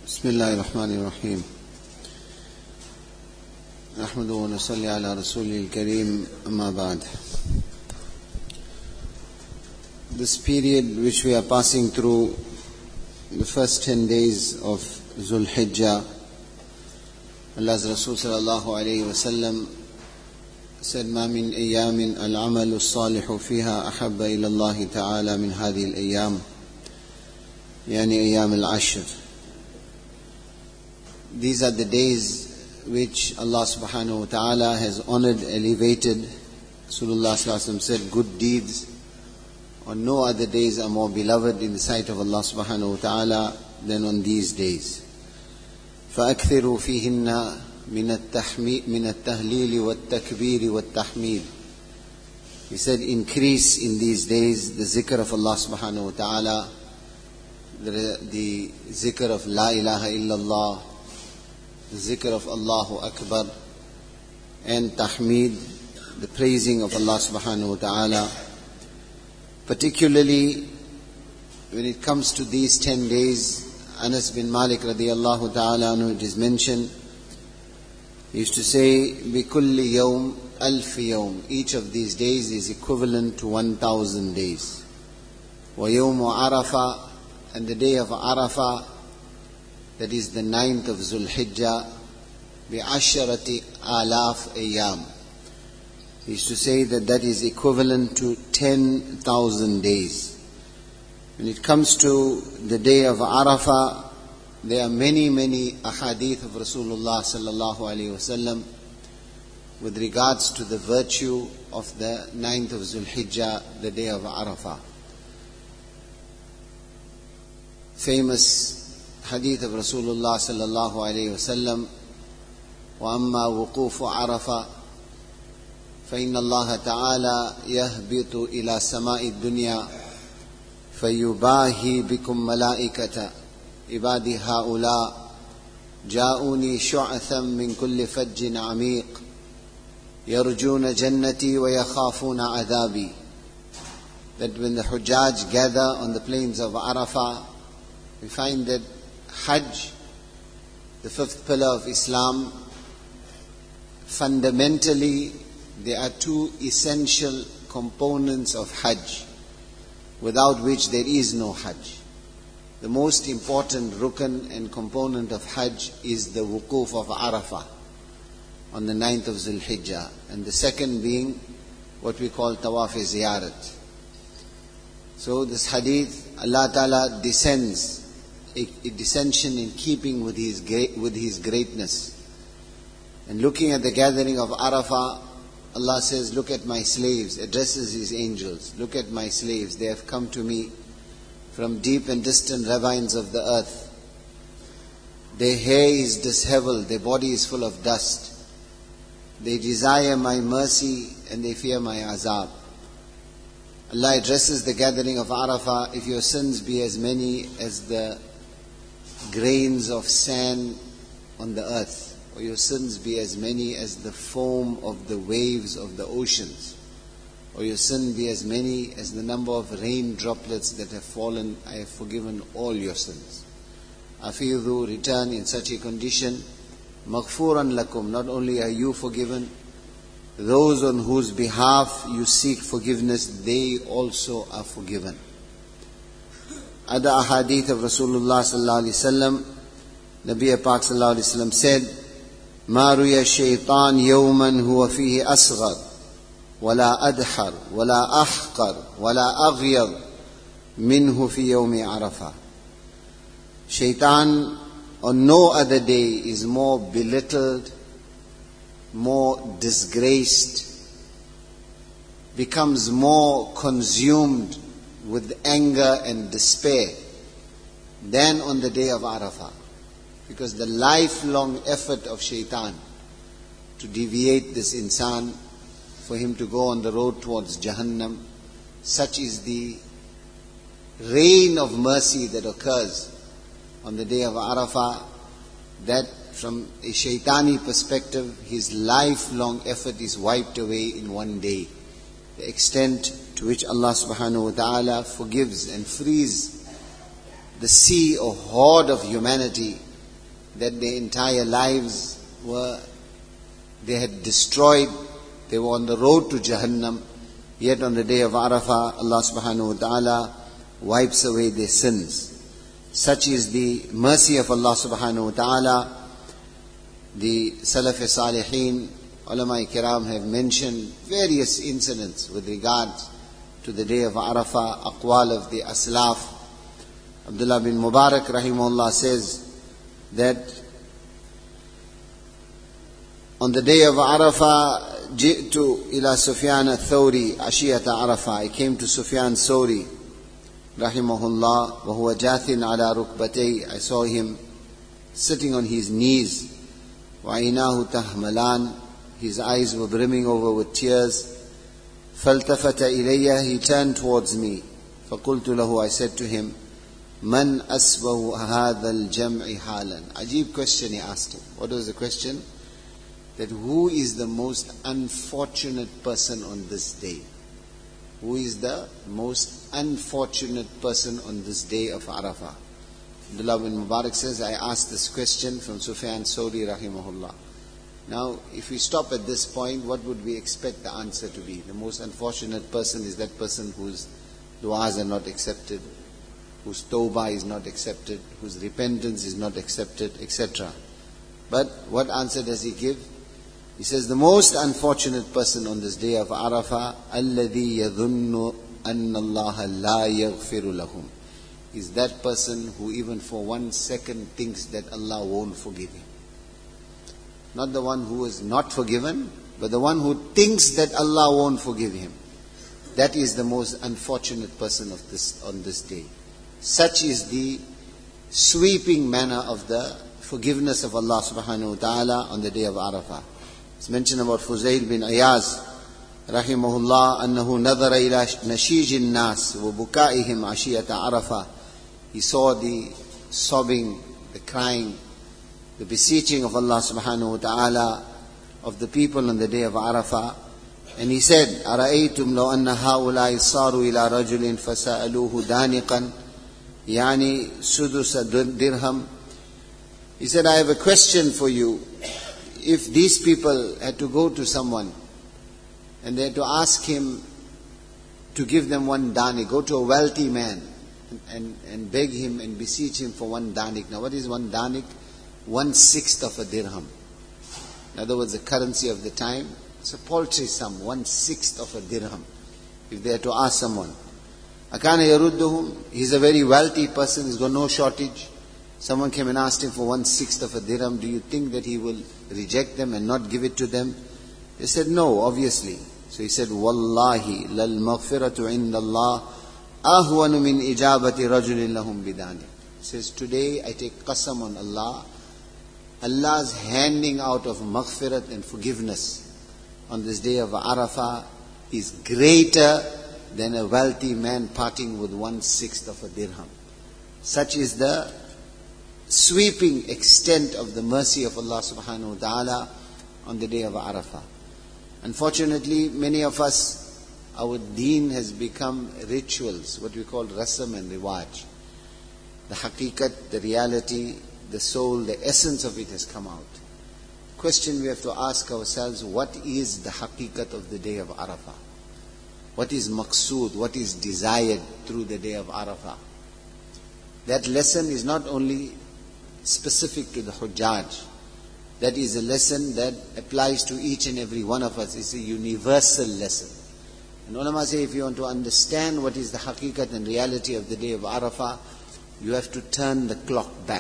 بسم الله الرحمن الرحيم نحمده ونصلي على رسوله الكريم أما بعد. This period which we are passing through, the first 10 days of Zul Hijjah, Allah's Rasul sallallahu alayhi wa sallam said, ما من أيام العمل الصالح فيها أحب إلى الله تعالى من هذه الأيام، يعني أيام العشر. These are the days which Allah subhanahu wa ta'ala has honored, elevated. Rasulullah sallallahu alayhi wa sallam said, good deeds on no other days are more beloved in the sight of Allah subhanahu wa ta'ala than on these days. فَأَكْثِرُوا فِيهِنَّ مِنَ التَّهْلِيلِ وَالتَّكْبِيرِ وَالتَّحْمِيدِ. He said, increase in these days the zikr of Allah subhanahu wa ta'ala, the zikr of La ilaha illallah, the zikr of Allahu Akbar, and tahmeed, the praising of Allah subhanahu wa ta'ala. Particularly when it comes to these 10 days, Anas bin Malik radiyallahu ta'ala anhu, it is mentioned, he used to say, بِكُلِّ يَوْمٍ أَلْفِ يَوْمٍ. Each of these days is equivalent to 1,000 days. وَيَوْمُ عَرَفَةٍ, and the day of Arafah, that is the 9th of Zul Hijjah, بِعَشَرَةِ آلَافِ أَيَّامٍ. He used to say that is equivalent to 10,000 days. When it comes to the day of Arafah, there are many ahadith of Rasulullah sallallahu alaihi wasallam with regards to the virtue of the 9th of Zul Hijjah, the day of Arafah. Famous hadith of Rasulullah sallallahu alayhi wa sallam, وَأَمَّا وُقُوفُ عَرَفَةٍ فَإِنَّ اللَّهَ تَعَالَى يَهْبِطُ إِلَى سَمَاءِ الدُّنْيَا فَيُبَاهِي بِكُمْ مَلَائِكَةً عِبَادِي هَؤُلَاءِ جَاءُونِي شُعَثًا مِنْ كُلِّ فَجٍّ عَمِيقٍ يَرْجُونَ جَنَّتِي وَيَخَافُونَ عَذَابِي. That when the Hujjaj gather on the plains of Arafah, we find that Hajj, the fifth pillar of Islam, fundamentally there are two essential components of Hajj, without which there is no Hajj. The most important rukn and component of Hajj is the wuquf of Arafah on the 9th of Zul Hijjah, and the second being what we call Tawaf-e-Ziyarat. So this hadith, Allah Ta'ala descends, a descension in keeping with His greatness. And looking at the gathering of Arafah, Allah says, look at my slaves, addresses His angels. Look at my slaves, they have come to me from deep and distant ravines of the earth. Their hair is disheveled, their body is full of dust. They desire my mercy and they fear my azab. Allah addresses the gathering of Arafah, if your sins be as many as the grains of sand on the earth, or your sins be as many as the foam of the waves of the oceans, or your sin be as many as the number of rain droplets that have fallen, I have forgiven all your sins. Afidhu, return in such a condition, maghfuran lakum, not only are you forgiven, those on whose behalf you seek forgiveness, they also are forgiven. Other ahadith of Rasulullah sallallahu alaihi wasallam, Nabi Pak sallallahu alaihi wasallam said, ما رؤي الشيطان يوما هو فيه أصغر ولا أدحر ولا أحقر ولا أغيظ منه في يوم عرفة. Shaitan on no other day is more belittled, more disgraced, becomes more consumed with anger and despair than on the day of Arafah. Because the lifelong effort of Shaitan to deviate this insan, for him to go on the road towards Jahannam, such is the rain of mercy that occurs on the day of Arafah, that from a shaitani perspective, his lifelong effort is wiped away in one day. The extent to which Allah subhanahu wa ta'ala forgives and frees the sea or horde of humanity that their entire lives they had destroyed, they were on the road to Jahannam, yet on the day of Arafah, Allah subhanahu wa ta'ala wipes away their sins. Such is the mercy of Allah subhanahu wa ta'ala. The Salaf Salihin, Ulama Kiram have mentioned various incidents with regard to the day of Arafah, aqwal of the Aslaf. Abdullah bin Mubarak rahimahullah says that on the day of Arafah, ji'tu ila Sufyan al-Thawri ashiyata Arafah. I came to Sufyan Thawri rahimahullah, wa huwa jathin ala rukbatay. I saw him sitting on his knees. Wa aynahu tahmalan. His eyes were brimming over with tears. فالتفت إلي, he turned towards me. فقلت له, I said to him, من أسبه هذا الجمع حالا. Ajib question he asked him. What was the question? That who is the most unfortunate person on this day? Who is the most unfortunate person on this day of Arafah? Abdullah bin Mubarak says, I asked this question from Sufyan Thawri rahimahullah. Now, if we stop at this point, what would we expect the answer to be? The most unfortunate person is that person whose du'as are not accepted, whose tawbah is not accepted, whose repentance is not accepted, etc. But what answer does he give? He says, the most unfortunate person on this day of Arafah, الَّذِي يَظُنُّ أَنَّ اللَّهَ لَا يَغْفِرُ لَهُمْ, is that person who even for 1 second thinks that Allah won't forgive him. Not the one who is not forgiven, but the one who thinks that Allah won't forgive him. That is the most unfortunate person on this day. Such is the sweeping manner of the forgiveness of Allah subhanahu wa ta'ala on the day of Arafah. It's mentioned about Fuzail bin Ayaz rahimahullah annahu nadhara ila nashij nas wa bukaihim ashiyata Arafah. He saw the sobbing, the crying, the beseeching of Allah subhanahu wa ta'ala of the people on the day of Arafah. And he said, أَرَأَيْتُمْ لَوْ أَنَّ هَؤُلَاءِ صَارُوا إِلَى رَجُلٍ فَسَأَلُوهُ دَانِقًا يعني سُدُسَ dirham. He said, I have a question for you. If these people had to go to someone and they had to ask him to give them 1 danik, go to a wealthy man and beg him and beseech him for 1 danik. Now what is 1 danik? 1/6 of a dirham. In other words, the currency of the time, it's a paltry sum, 1/6 of a dirham. If they had to ask someone, Akana yarudduhum, he's a very wealthy person, he's got no shortage. Someone came and asked him for 1/6 of a dirham, do you think that he will reject them and not give it to them? They said, no, obviously. So he said, Wallahi, lal maghfiratu inda Allah, ahwanu min ijabati rajulin lahum bidani. He says, today I take qasam on Allah, Allah's handing out of maghfirat and forgiveness on this day of Arafah is greater than a wealthy man parting with 1/6 of a dirham. Such is the sweeping extent of the mercy of Allah subhanahu wa ta'ala on the day of Arafah. Unfortunately, many of us, our deen has become rituals, what we call rasam and riwaj. The haqiqat, the reality, the soul, the essence of it has come out. Question we have to ask ourselves, what is the haqiqat of the day of Arafah? What is maqsood, what is desired through the day of Arafah? That lesson is not only specific to the Hujjaj. That is a lesson that applies to each and every one of us. It's a universal lesson. And ulama say, if you want to understand what is the haqiqat and reality of the day of Arafah, you have to turn the clock back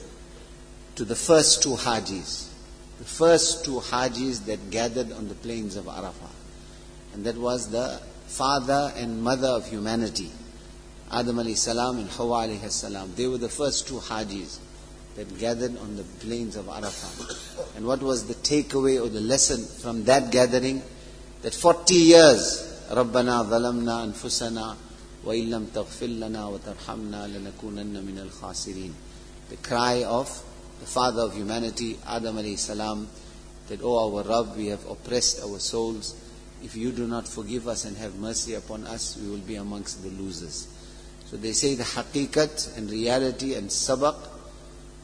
to the first 2 Hajis. The first 2 Hajis that gathered on the plains of Arafah. And that was the father and mother of humanity, Adam alayhi salam and Hawa alayhi salam. They were the first 2 Hajis that gathered on the plains of Arafah. And what was the takeaway or the lesson from that gathering? That 40 years, رَبَّنَا ظَلَمْنَا أَنفُسَنَا وَإِن لَمْ تَغْفِرْ لَنَا وَتَرْحَمْنَا لَنَكُونَنَّ مِنَ الْخَاسِرِينَ. The cry of the father of humanity, Adam alayhi salam, that, oh our Rabb, we have oppressed our souls. If you do not forgive us and have mercy upon us, we will be amongst the losers. So they say the haqiqat and reality and sabaq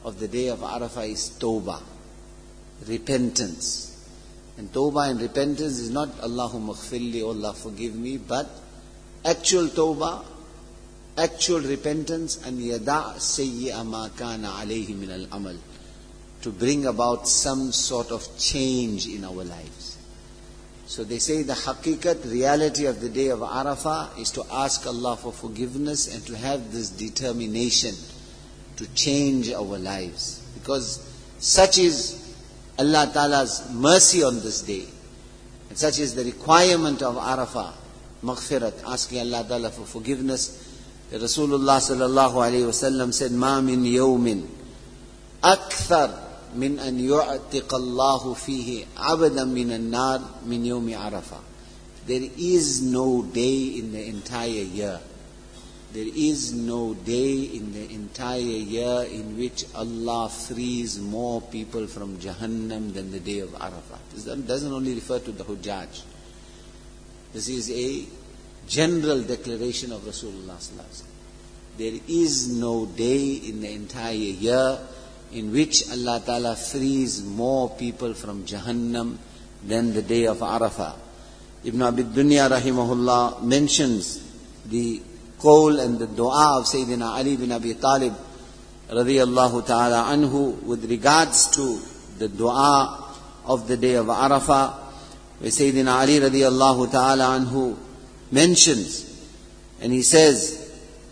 of the day of Arafah is tawbah, repentance. And tawbah and repentance is not Allahumma ghfirli, oh Allah forgive me, but actual tawbah, actual repentance, and yada' sayyi'a ma kana alayhi min al-amal, to bring about some sort of change in our lives. So they say the haqiqat, reality of the day of Arafah is to ask Allah for forgiveness and to have this determination to change our lives. Because such is Allah Ta'ala's mercy on this day. And such is the requirement of Arafah, maghfirat, asking Allah Ta'ala for forgiveness. The Rasulullah sallallahu alayhi wa sallam said, مَا مِن يَوْمٍ أَكْثَرْ مِنْ أَنْ يُعْتِقَ اللَّهُ فِيهِ عَبْدًا مِنَ النَّارِ مِنْ يَوْمِ عَرَفَةٍ. There is no day in the entire year. There is no day in the entire year in which Allah frees more people from Jahannam than the day of Arafah. This doesn't only refer to the Hujjaj. This is a general declaration of Rasulullah sallallahu alaihi wasallam. There is no day in the entire year in which Allah Ta'ala frees more people from Jahannam than the day of Arafah. Ibn Abid Dunya rahimahullah mentions the qawl and the dua of Sayyidina Ali bin Abi Talib radiyallahu ta'ala anhu with regards to the dua of the day of Arafah, where Sayyidina Ali radiyallahu ta'ala anhu mentions, and he says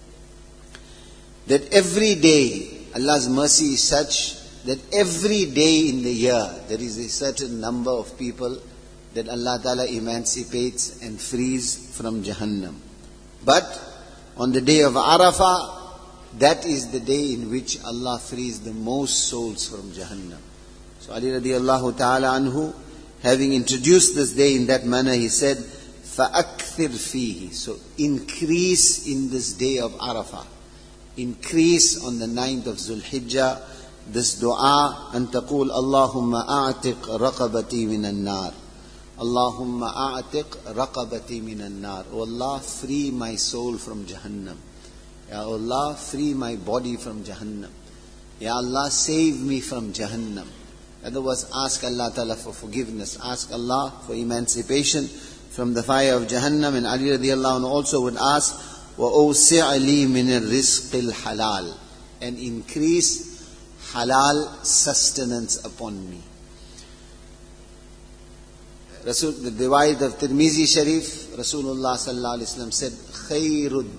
that every day, Allah's mercy is such that every day in the year there is a certain number of people that Allah Ta'ala emancipates and frees from Jahannam. But on the day of Arafah, that is the day in which Allah frees the most souls from Jahannam. So Ali radiallahu ta'ala anhu, having introduced this day in that manner, he said, فَأَكْثِرْ فِيهِ. So increase in this day of Arafah. Increase on the 9th of Zulhijjah, this dua, أن تقول اللهم أعتق رقبتي من النار. Allahumma a'tiq raqabati minan nar. O Allah, free my soul from Jahannam. Ya Allah, free my body from Jahannam. Ya Allah, save me from Jahannam. In other words, ask Allah Ta'ala for forgiveness. Ask Allah for emancipation from the fire of Jahannam. And Ali radiallahu anhu also would ask, وَأَوْسِعْ لِي مِنَ الرِّزْقِ الْحَلَالِ, and increase halal sustenance upon me. The riwayat of Tirmizi Sharif, Rasulullah sallallahu alaihi wasallam said, "Khairud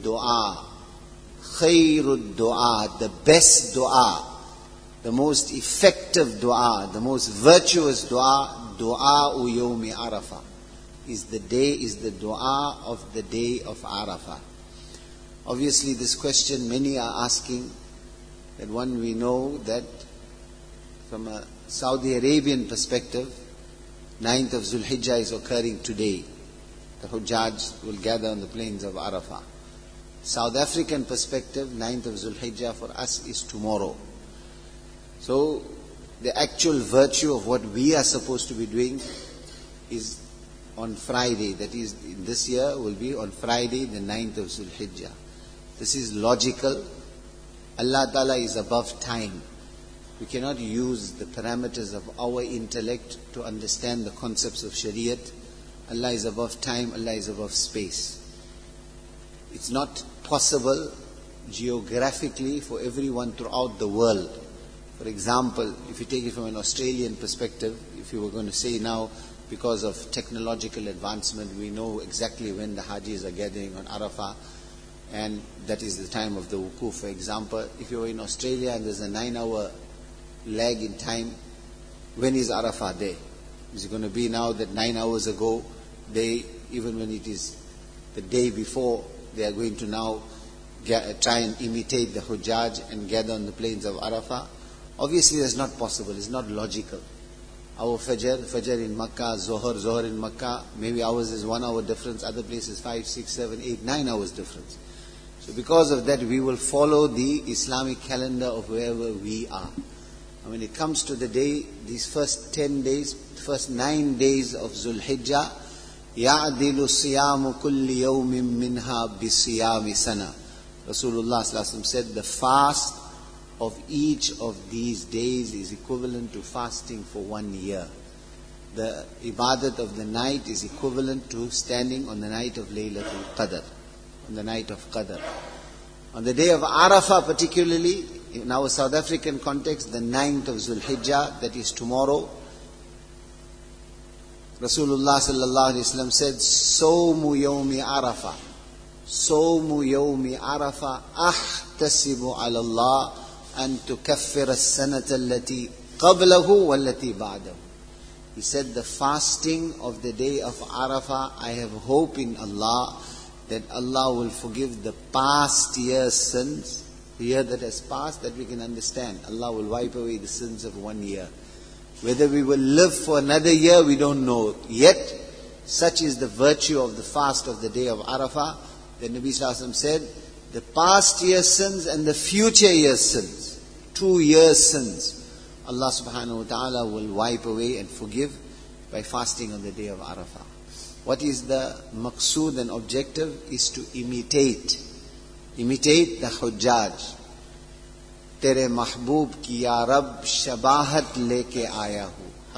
du'a, the best du'a, the most effective du'a, the most virtuous du'a, du'a yawmi Arafah, is the du'a of the day of Arafah." Obviously, this question many are asking, that one, we know that from a Saudi Arabian perspective, 9th of Zulhijjah is occurring today. The Hujjaj will gather on the plains of Arafah. South African perspective, 9th of Zulhijjah for us is tomorrow. So, the actual virtue of what we are supposed to be doing is on Friday. That is, this year will be on Friday, the 9th of Zulhijjah. This is logical. Allah Ta'ala is above time. We cannot use the parameters of our intellect to understand the concepts of Shariat. Allah is above time, Allah is above space. It's not possible geographically for everyone throughout the world. For example, if you take it from an Australian perspective, if you were going to say now, because of technological advancement, we know exactly when the Hajis are gathering on Arafah, and that is the time of the wukuf. For example, if you were in Australia and there's a 9-hour lag in time, when is Arafah day? Is it going to be now that 9 hours ago, even when it is the day before, they are going to now try and imitate the Hujjaj and gather on the plains of Arafah? Obviously that's not possible, it's not logical. Our Fajr in Makkah, Zohar in Makkah, maybe ours is 1 hour difference, other places 5, 6, 7, 8, 9 hours difference. So because of that, we will follow the Islamic calendar of wherever we are. And when it comes to the day, these first 10 days, first 9 days of Zulhijjah, يَعْدِلُ صِيَامُ كُلِّ يَوْمٍ مِّنْهَا بِصِيَامِ سَنَةٍ. Rasulullah ﷺ said, the fast of each of these days is equivalent to fasting for 1 year. The ibadat of the night is equivalent to standing on the night of Laylatul Qadr, on the night of Qadr. On the day of Arafah particularly, in our South African context, the 9th of Zulhijjah, that is tomorrow, Rasulullah sallallahu alaihi wasallam said, Sawmu yawmi Arafah, Sawmu yawmi Arafah, ahtasibu ala Allah an tukaffir as-sanata allati qablahu wallati ba'dahu. He said, the fasting of the day of Arafah, I have hope in Allah that Allah will forgive the past year's sins. The year that has passed, that we can understand. Allah will wipe away the sins of 1 year. Whether we will live for another year, we don't know. Yet, such is the virtue of the fast of the day of Arafah, that Nabi Sallallahu Alaihi Wasallam said, the past year's sins and the future year's sins, 2 years' sins, Allah subhanahu wa ta'ala will wipe away and forgive by fasting on the day of Arafah. What is the maqsood and objective? Is to imitate the Hujjaj. Tere mahboob ki ya Rab shabahat leke aaya hu.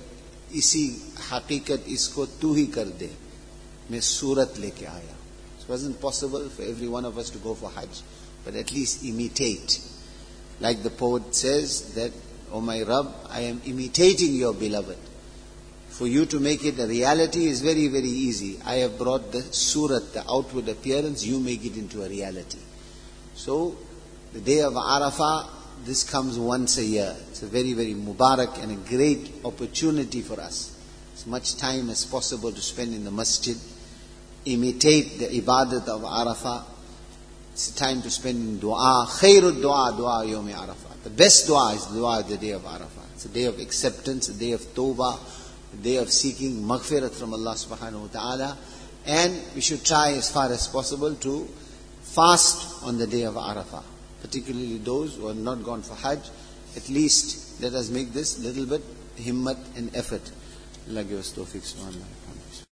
Haqiqat isko tu hi kar de. Main surat leke aaya. It wasn't possible for every one of us to go for Hajj, but at least imitate. Like the poet says that, O my Rabb, I am imitating your beloved. For you to make it a reality is very, very easy. I have brought the surat, the outward appearance, you make it into a reality. So, the day of Arafah, this comes once a year. It's a very, very Mubarak and a great opportunity for us. As much time as possible to spend in the masjid. Imitate the ibadat of Arafah. It's a time to spend in dua. Khairud dua, dua yawmi Arafah. The best dua is the dua of the day of Arafah. It's a day of acceptance, a day of tawbah, a day of seeking maghfirat from Allah subhanahu wa ta'ala. And we should try as far as possible to fast on the day of Arafah. Particularly those who have not gone for Hajj. At least let us make this little bit himmat and effort. Allah give us tawfiq, subhanallah.